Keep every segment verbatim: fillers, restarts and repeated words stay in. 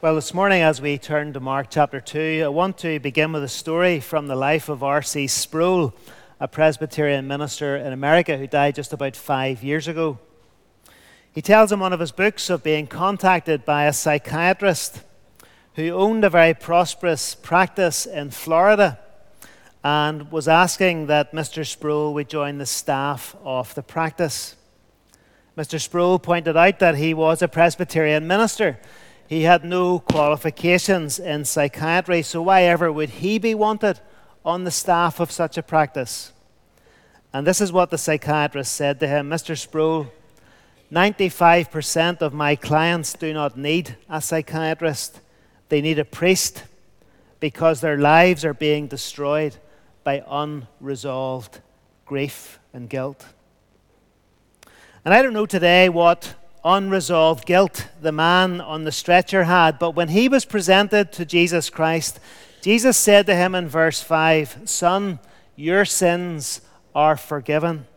Well, this morning as we turn to Mark chapter two, I want to begin with a story from the life of R C Sproul, a Presbyterian minister in America who died just about five years ago. He tells in one of his books of being contacted by a psychiatrist who owned a very prosperous practice in Florida and was asking that Mister Sproul would join the staff of the practice. Mister Sproul pointed out that he was a Presbyterian minister. He had no qualifications in psychiatry, so why ever would he be wanted on the staff of such a practice? And this is what the psychiatrist said to him: Mister Sproul, ninety-five percent of my clients do not need a psychiatrist. They need a priest because their lives are being destroyed by unresolved grief and guilt. And I don't know today what unresolved guilt the man on the stretcher had, but when he was presented to Jesus Christ, Jesus said to him in verse five, "Son, your sins are forgiven."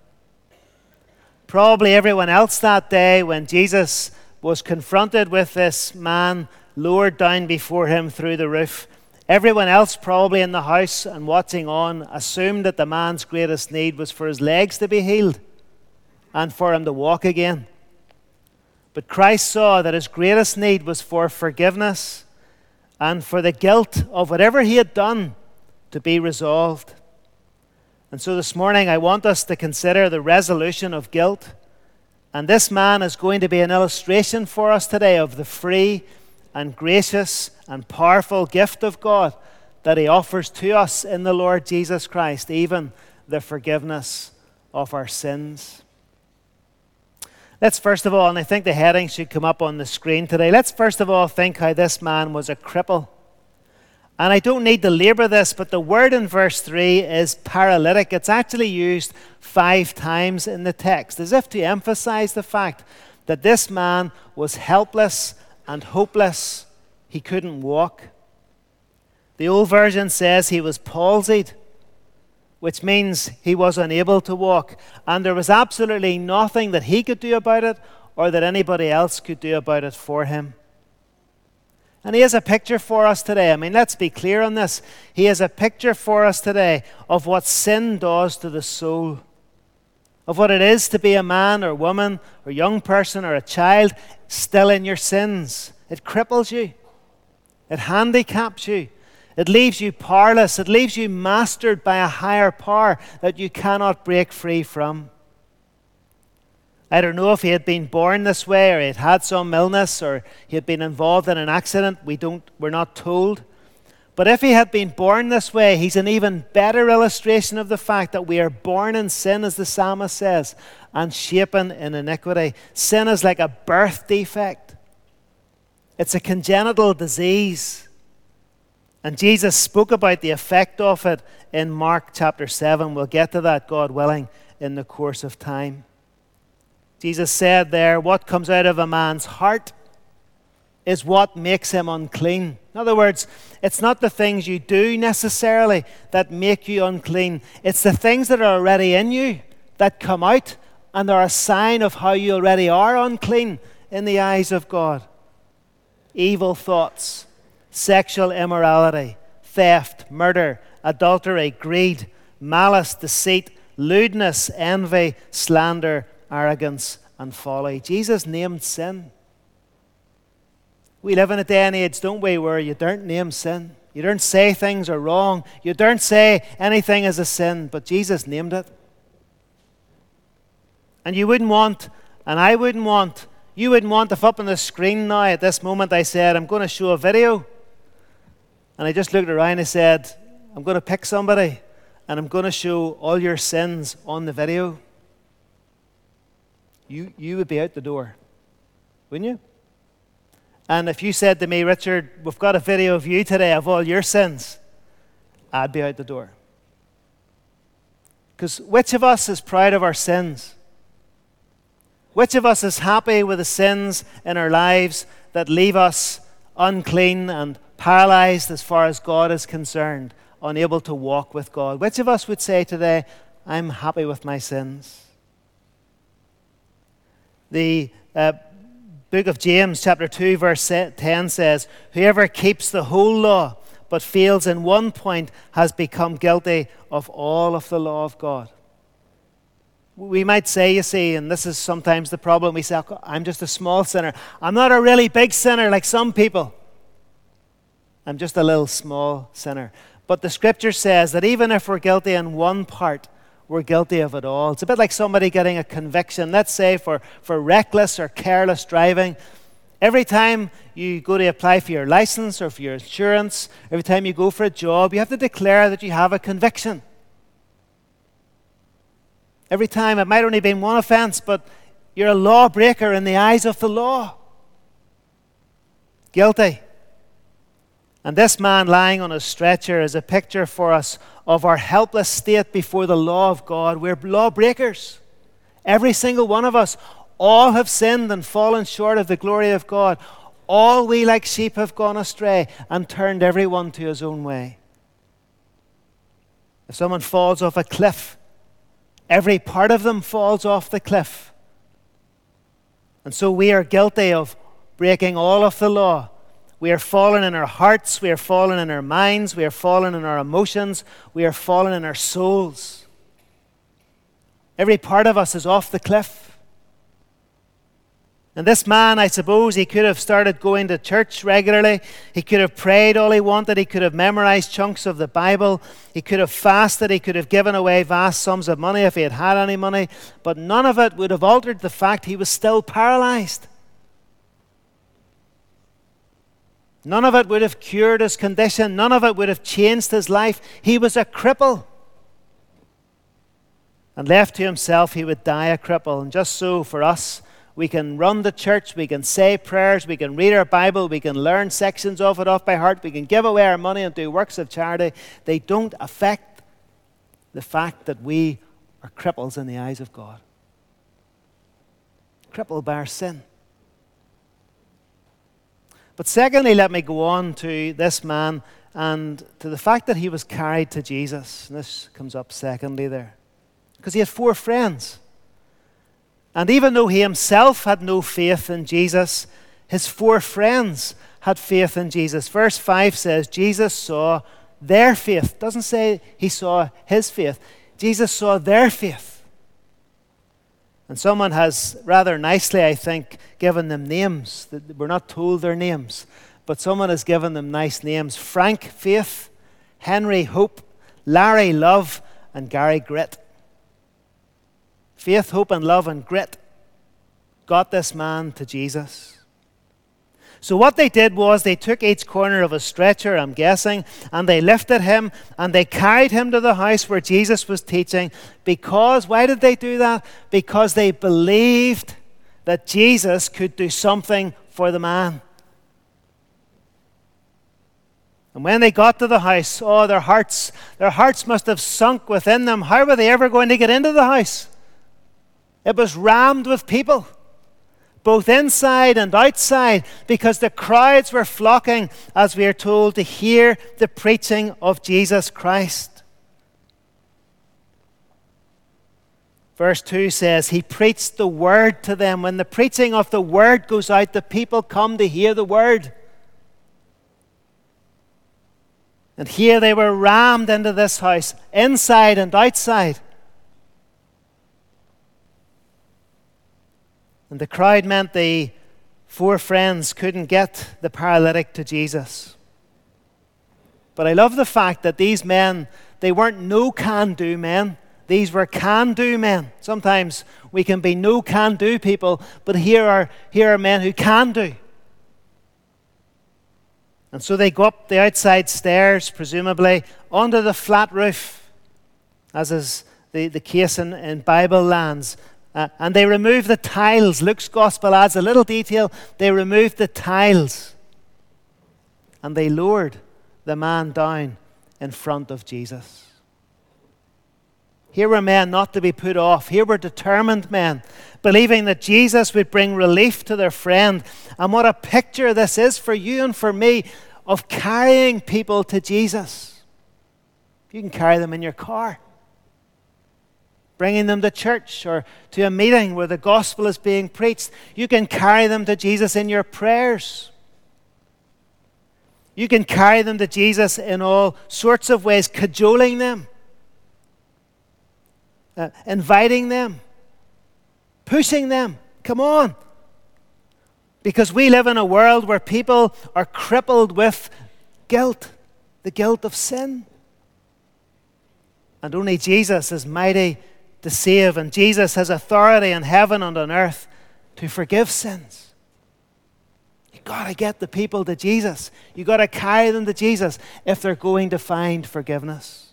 Probably everyone else that day, when Jesus was confronted with this man lowered down before him through the roof, everyone else probably in the house and watching on assumed that the man's greatest need was for his legs to be healed and for him to walk again. But Christ saw that his greatest need was for forgiveness and for the guilt of whatever he had done to be resolved. And so this morning I want us to consider the resolution of guilt. And this man is going to be an illustration for us today of the free and gracious and powerful gift of God that he offers to us in the Lord Jesus Christ, even the forgiveness of our sins. Let's first of all, and I think the heading should come up on the screen today, let's first of all think how this man was a cripple. And I don't need to labor this, but the word in verse three is paralytic. It's actually used five times in the text, as if to emphasize the fact that this man was helpless and hopeless. He couldn't walk. The old version says he was palsied, which means he was unable to walk. And there was absolutely nothing that he could do about it or that anybody else could do about it for him. And he has a picture for us today. I mean, let's be clear on this. He has a picture for us today of what sin does to the soul, of what it is to be a man or woman or young person or a child still in your sins. It cripples you. It handicaps you. It leaves you powerless. It leaves you mastered by a higher power that you cannot break free from. I don't know if he had been born this way or he had had some illness or he had been involved in an accident. We don't, we're not told. But if he had been born this way, he's an even better illustration of the fact that we are born in sin, as the psalmist says, and shapen in iniquity. Sin is like a birth defect. It's a congenital disease. And Jesus spoke about the effect of it in Mark chapter seven. We'll get to that, God willing, in the course of time. Jesus said there, what comes out of a man's heart is what makes him unclean. In other words, it's not the things you do necessarily that make you unclean. It's the things that are already in you that come out and are a sign of how you already are unclean in the eyes of God. Evil thoughts, sexual immorality, theft, murder, adultery, greed, malice, deceit, lewdness, envy, slander, arrogance, and folly. Jesus named sin. We live in a day and age, don't we, where you don't name sin. You don't say things are wrong. You don't say anything is a sin, but Jesus named it. And you wouldn't want, and I wouldn't want, you wouldn't want if up on the screen now at this moment I said, I'm going to show a video. And I just looked around and said, I'm going to pick somebody and I'm going to show all your sins on the video. You, you would be out the door, wouldn't you? And if you said to me, Richard, we've got a video of you today of all your sins, I'd be out the door. Because which of us is proud of our sins? Which of us is happy with the sins in our lives that leave us unclean and paralyzed as far as God is concerned, unable to walk with God? Which of us would say today, I'm happy with my sins? The uh, Book of James, chapter two, verse ten says, "Whoever keeps the whole law but fails in one point has become guilty of all of the law of God." We might say, you see, and this is sometimes the problem, we say, I'm just a small sinner. I'm not a really big sinner like some people. I'm just a little small sinner. But the scripture says that even if we're guilty in one part, we're guilty of it all. It's a bit like somebody getting a conviction, let's say for, for reckless or careless driving. Every time you go to apply for your license or for your insurance, every time you go for a job, you have to declare that you have a conviction. Every time, it might only be one offense, but you're a lawbreaker in the eyes of the law. Guilty. And this man lying on a stretcher is a picture for us of our helpless state before the law of God. We're lawbreakers. Every single one of us. All have sinned and fallen short of the glory of God. All we like sheep have gone astray and turned everyone to his own way. If someone falls off a cliff, every part of them falls off the cliff. And so we are guilty of breaking all of the law. We are fallen in our hearts, we are fallen in our minds, we are fallen in our emotions, we are fallen in our souls. Every part of us is off the cliff. And this man, I suppose, he could have started going to church regularly. He could have prayed all he wanted. He could have memorized chunks of the Bible. He could have fasted. He could have given away vast sums of money if he had had any money. But none of it would have altered the fact he was still paralyzed. None of it would have cured his condition. None of it would have changed his life. He was a cripple. And left to himself, he would die a cripple. And just so for us, we can run the church, we can say prayers, we can read our Bible, we can learn sections of it off by heart, we can give away our money and do works of charity. They don't affect the fact that we are cripples in the eyes of God. Crippled by our sin. But secondly, let me go on to this man and to the fact that he was carried to Jesus. And this comes up secondly there. Because he had four friends. And even though he himself had no faith in Jesus, his four friends had faith in Jesus. Verse five says, Jesus saw their faith. It doesn't say he saw his faith. Jesus saw their faith. And someone has rather nicely, I think, given them names. We're not told their names, but someone has given them nice names. Frank Faith, Henry Hope, Larry Love, and Gary Grit. Faith, hope, and love and grit got this man to Jesus. So what they did was they took each corner of a stretcher, I'm guessing, and they lifted him and they carried him to the house where Jesus was teaching. Because, why did they do that? Because they believed that Jesus could do something for the man. And when they got to the house, oh, their hearts, their hearts must have sunk within them. How were they ever going to get into the house? It was rammed with people, both inside and outside, because the crowds were flocking, as we are told, to hear the preaching of Jesus Christ. Verse two says, he preached the word to them. When the preaching of the word goes out, the people come to hear the word. And here they were rammed into this house, inside and outside. And the crowd meant the four friends couldn't get the paralytic to Jesus. But I love the fact that these men, they weren't no-can-do men. These were can-do men. Sometimes we can be no-can-do people, but here are, here are men who can do. And so they go up the outside stairs, presumably, onto the flat roof, as is the, the case in, in Bible lands. Uh, and they remove the tiles. Luke's gospel adds a little detail. They removed the tiles. And they lowered the man down in front of Jesus. Here were men not to be put off. Here were determined men, believing that Jesus would bring relief to their friend. And what a picture this is for you and for me of carrying people to Jesus. You can carry them in your car. bringing them to church or to a meeting where the gospel is being preached. You can carry them to Jesus in your prayers. You can carry them to Jesus in all sorts of ways, cajoling them, uh, inviting them, pushing them. Come on. Because we live in a world where people are crippled with guilt, the guilt of sin. And only Jesus is mighty to save, and Jesus has authority in heaven and on earth to forgive sins. You've got to get the people to Jesus. You've got to carry them to Jesus if they're going to find forgiveness.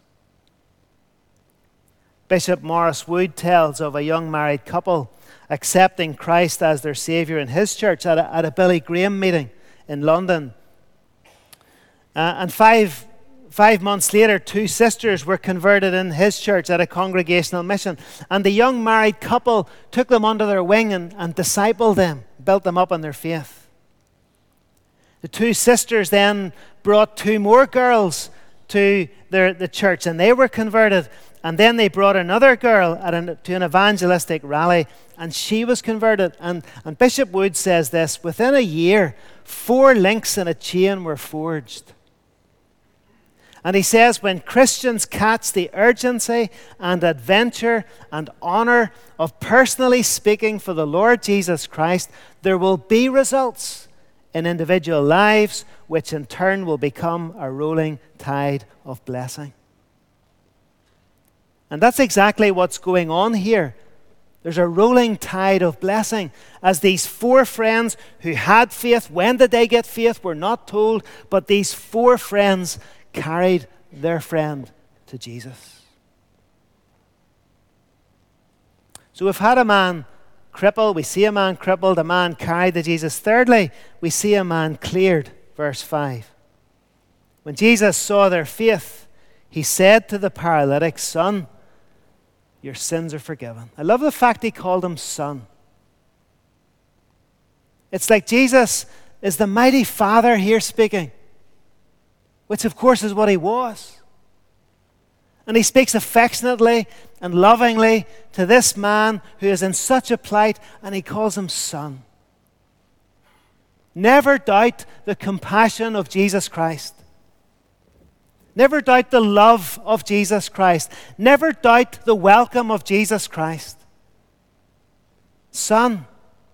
Bishop Morris Wood tells of a young married couple accepting Christ as their Saviour in his church at a, at a Billy Graham meeting in London. Uh, and five, five months later, two sisters were converted in his church at a congregational mission. And the young married couple took them under their wing and, and discipled them, built them up in their faith. The two sisters then brought two more girls to their, the church, and they were converted. And then they brought another girl at an, to an evangelistic rally, and she was converted. And, and Bishop Wood says this: within a year, four links in a chain were forged. And he says, when Christians catch the urgency and adventure and honor of personally speaking for the Lord Jesus Christ, there will be results in individual lives, which in turn will become a rolling tide of blessing. And that's exactly what's going on here. There's a rolling tide of blessing as these four friends who had faith. When did they get faith? We're not told, but these four friends carried their friend to Jesus. So we've had a man crippled, we see a man crippled, a man carried to Jesus. Thirdly, we see a man cleared, verse five. When Jesus saw their faith, he said to the paralytic, "Son, your sins are forgiven." I love the fact he called him son. It's like Jesus is the mighty Father here speaking, which of course is what he was. And he speaks affectionately and lovingly to this man who is in such a plight, and he calls him son. Never doubt the compassion of Jesus Christ. Never doubt the love of Jesus Christ. Never doubt the welcome of Jesus Christ. Son.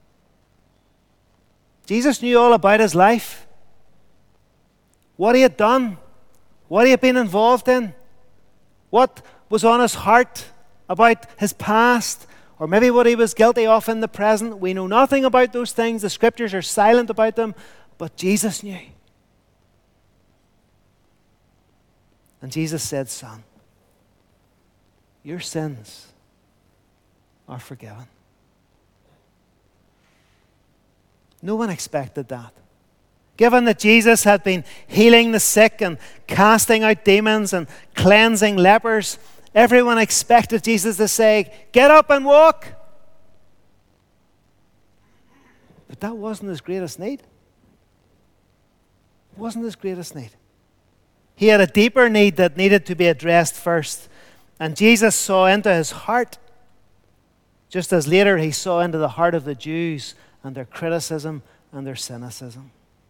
Jesus knew all about his life, what he had done, what he had been involved in, what was on his heart about his past, or maybe what he was guilty of in the present. We know nothing about those things. The scriptures are silent about them, but Jesus knew. And Jesus said, "Son, your sins are forgiven." No one expected that. Given that Jesus had been healing the sick and casting out demons and cleansing lepers, everyone expected Jesus to say, "Get up and walk." But that wasn't his greatest need. It wasn't his greatest need. He had a deeper need that needed to be addressed first. And Jesus saw into his heart, just as later he saw into the heart of the Jews and their criticism and their cynicism.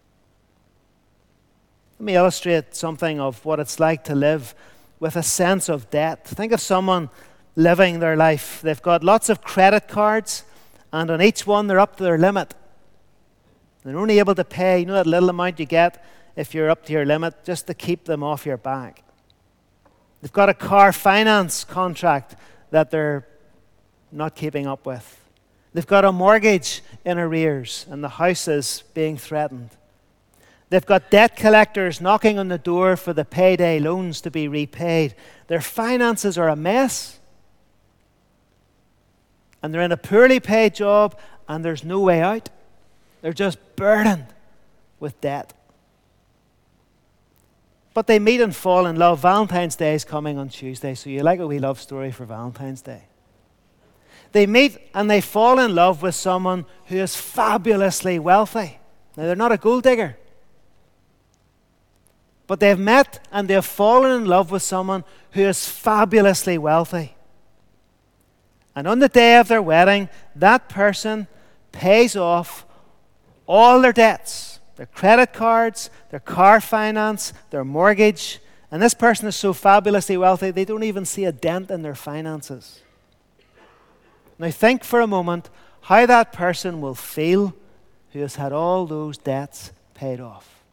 Let me illustrate something of what it's like to live with a sense of debt. Think of someone living their life. They've got lots of credit cards, and on each one they're up to their limit. They're only able to pay, you know that little amount you get if you're up to your limit, just to keep them off your back. They've got a car finance contract that they're not keeping up with. They've got a mortgage in arrears, and the house is being threatened. They've got debt collectors knocking on the door for the payday loans to be repaid. Their finances are a mess. And they're in a poorly paid job, and there's no way out. They're just burdened with debt. But they meet and fall in love. Valentine's Day is coming on Tuesday, so you like a wee love story for Valentine's Day. They meet and they fall in love with someone who is fabulously wealthy. Now, they're not a gold digger. But they've met and they've fallen in love with someone who is fabulously wealthy. And on the day of their wedding, that person pays off all their debts, their credit cards, their car finance, their mortgage. And this person is so fabulously wealthy, they don't even see a dent in their finances. Now think for a moment how that person will feel who has had all those debts paid off.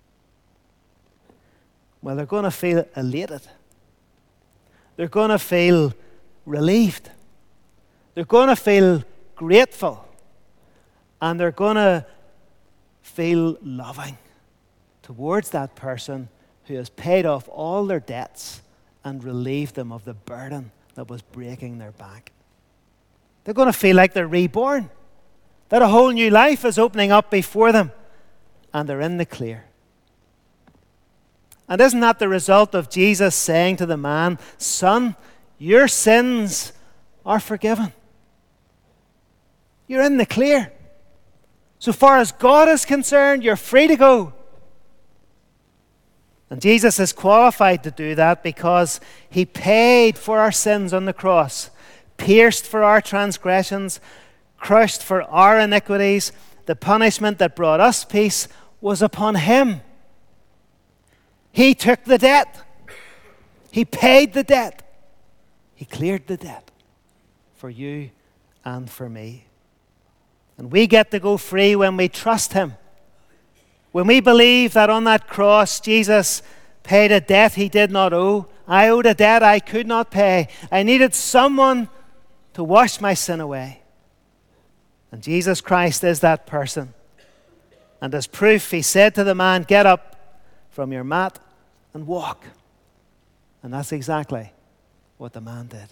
Well, they're going to feel elated. They're going to feel relieved. They're going to feel grateful. And they're going to feel loving towards that person who has paid off all their debts and relieved them of the burden that was breaking their back. They're going to feel like they're reborn, that a whole new life is opening up before them, and they're in the clear. And isn't that the result of Jesus saying to the man, "Son, your sins are forgiven. You're in the clear. So far as God is concerned, you're free to go." And Jesus is qualified to do that because he paid for our sins on the cross, pierced for our transgressions, crushed for our iniquities. The punishment that brought us peace was upon him. He took the debt. He paid the debt. He cleared the debt for you and for me. And we get to go free when we trust him. When we believe that on that cross, Jesus paid a debt he did not owe. I owed a debt I could not pay. I needed someone to wash my sin away. And Jesus Christ is that person. And as proof, he said to the man, "Get up from your mat and walk." And that's exactly what the man did.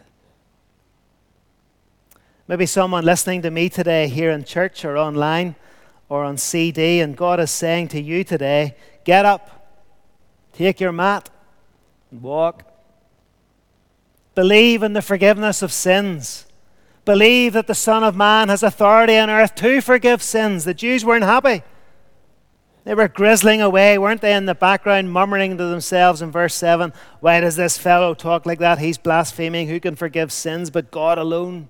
Maybe someone listening to me today here in church or online or on C D, and God is saying to you today, get up, take your mat, and walk. Believe in the forgiveness of sins. Believe that the Son of Man has authority on earth to forgive sins. The Jews weren't happy. They were grizzling away, weren't they, in the background, murmuring to themselves in verse seven, "Why does this fellow talk like that? He's blaspheming. Who can forgive sins but God alone?"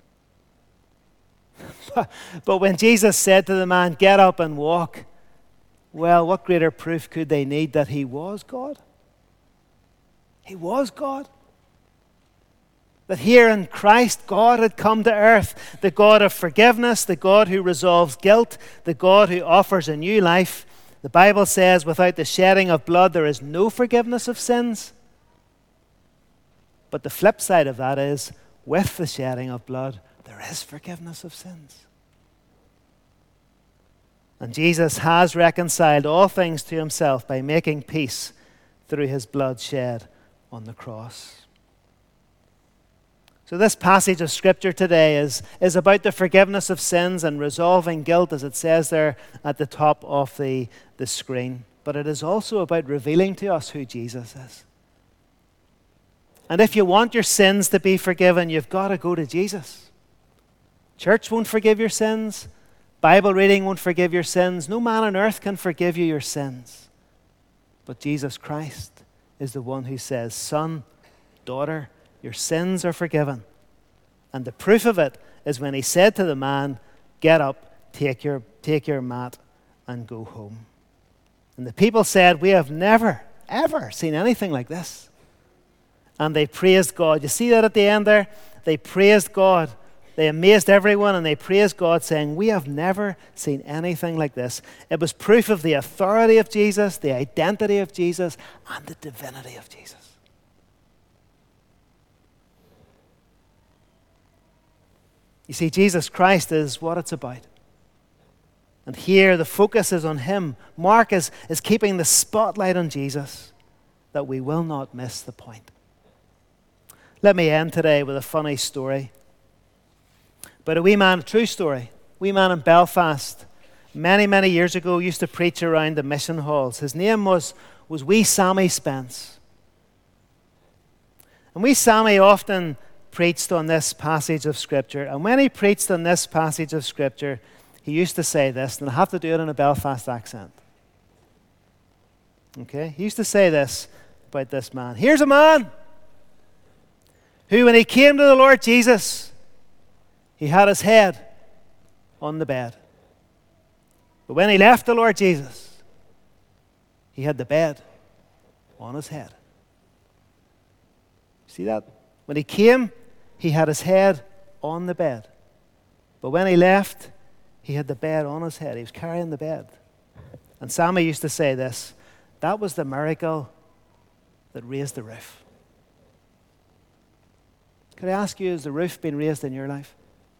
But when Jesus said to the man, "Get up and walk," well, what greater proof could they need that he was God? He was God. That here in Christ, God had come to earth, the God of forgiveness, the God who resolves guilt, the God who offers a new life. The Bible says, without the shedding of blood, there is no forgiveness of sins. But the flip side of that is, with the shedding of blood, there is forgiveness of sins. And Jesus has reconciled all things to himself by making peace through his blood shed on the cross. So this passage of Scripture today is, is about the forgiveness of sins and resolving guilt, as it says there at the top of the, the screen. But it is also about revealing to us who Jesus is. And if you want your sins to be forgiven, you've got to go to Jesus. Church won't forgive your sins. Bible reading won't forgive your sins. No man on earth can forgive you your sins. But Jesus Christ is the one who says, "Son, daughter, your sins are forgiven." And the proof of it is when he said to the man, "Get up, take your, take your mat, and go home." And the people said, "We have never, ever seen anything like this." And they praised God. You see that at the end there? They praised God. They amazed everyone and they praised God, saying, "We have never seen anything like this." It was proof of the authority of Jesus, the identity of Jesus, and the divinity of Jesus. You see, Jesus Christ is what it's about. And here the focus is on him. Mark is, is keeping the spotlight on Jesus, that we will not miss the point. Let me end today with a funny story. But a wee man, a true story, a wee man in Belfast, many, many years ago, used to preach around the mission halls. His name was, was wee Sammy Spence. And wee Sammy often preached on this passage of Scripture. And when he preached on this passage of Scripture, he used to say this, and I have to do it in a Belfast accent. Okay? He used to say this about this man. "Here's a man who, when he came to the Lord Jesus, he had his head on the bed. But when he left the Lord Jesus, he had the bed on his head. See that? When he came, he had his head on the bed. But when he left, he had the bed on his head. He was carrying the bed. And Sammy used to say this, that was the miracle that raised the roof. Could I ask you, has the roof been raised in your life?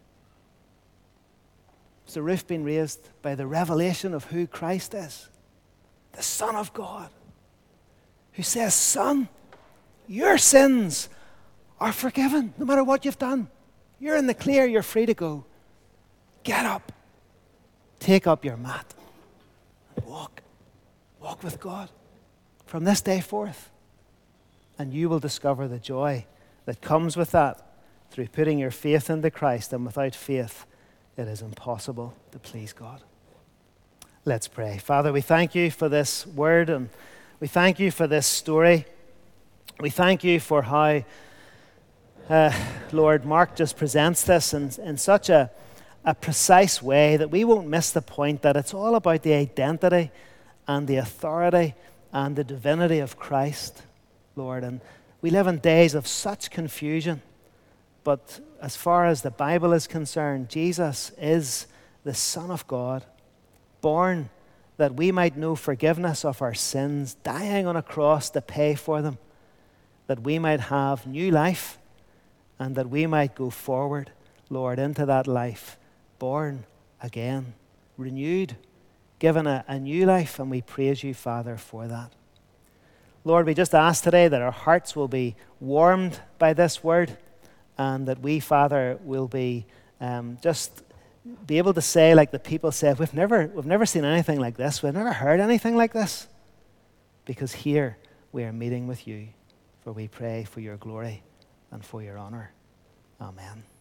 Has the roof been raised by the revelation of who Christ is? The Son of God, who says, son, your sins are forgiven, no matter what you've done. You're in the clear, you're free to go. Get up, take up your mat, and walk. Walk with God from this day forth. And you will discover the joy that comes with that through putting your faith into Christ. And without faith, it is impossible to please God. Let's pray. Father, we thank you for this word, and we thank you for this story. We thank you for how, uh, Lord, Mark just presents this in, in such a, a precise way that we won't miss the point that it's all about the identity and the authority and the divinity of Christ, Lord. And we live in days of such confusion. But as far as the Bible is concerned, Jesus is the Son of God, born that we might know forgiveness of our sins, dying on a cross to pay for them, that we might have new life and that we might go forward, Lord, into that life, born again, renewed, given a, a new life, and we praise you, Father, for that. Lord, we just ask today that our hearts will be warmed by this word, and that we, Father, will be um, just be able to say, like the people said, we've never, we've never seen anything like this. We've never heard anything like this. Because here we are meeting with you, for we pray for your glory and for your honor. Amen.